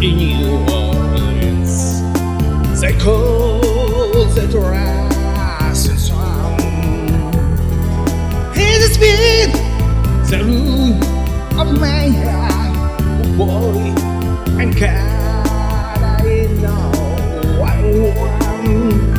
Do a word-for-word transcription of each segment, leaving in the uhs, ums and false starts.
in New Orleans. They call the rising sun. It has been the room of my heart, boy and God, I know I want.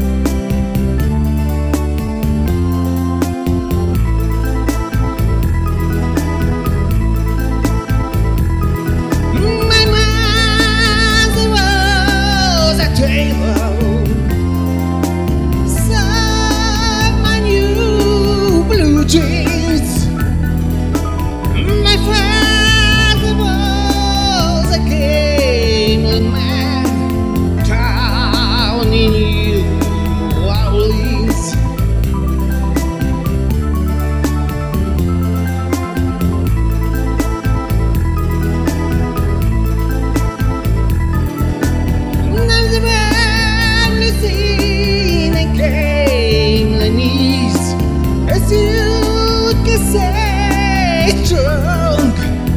Jeans. My father was a gambling man down in New Orleans. Now the man is in a gambling east. As you say drunk,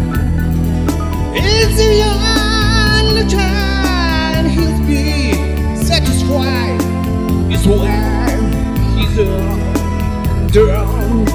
it's a young time he'll be satisfied. It's when he's uh, drunk.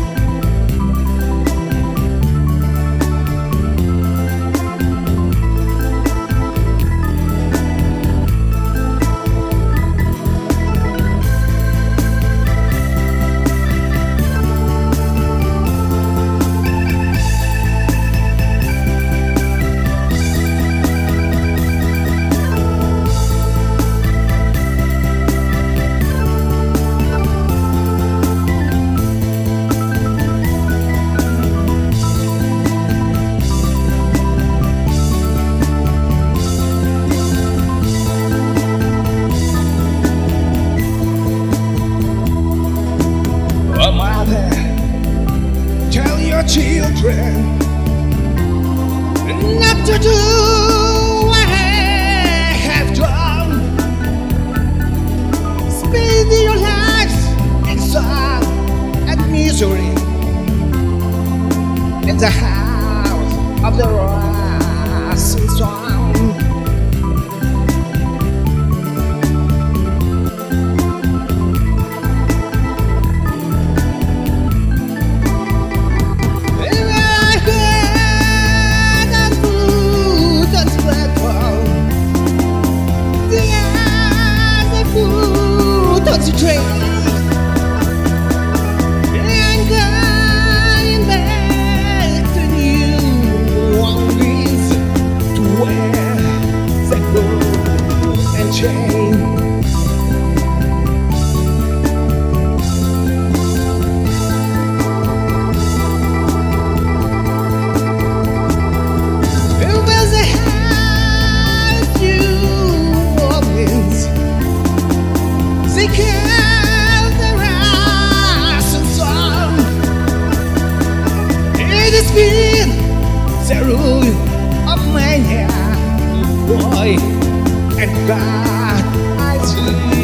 Mother, tell your children not to do what I have done. Spend your lives in sorrow and misery in the house of the rising sun. Concentrate and going back to New Orleans, to wear the gold and chain. It was a house, New Orleans. They killed the rising sun. It has been the ruin of my hair, boy and God, I see.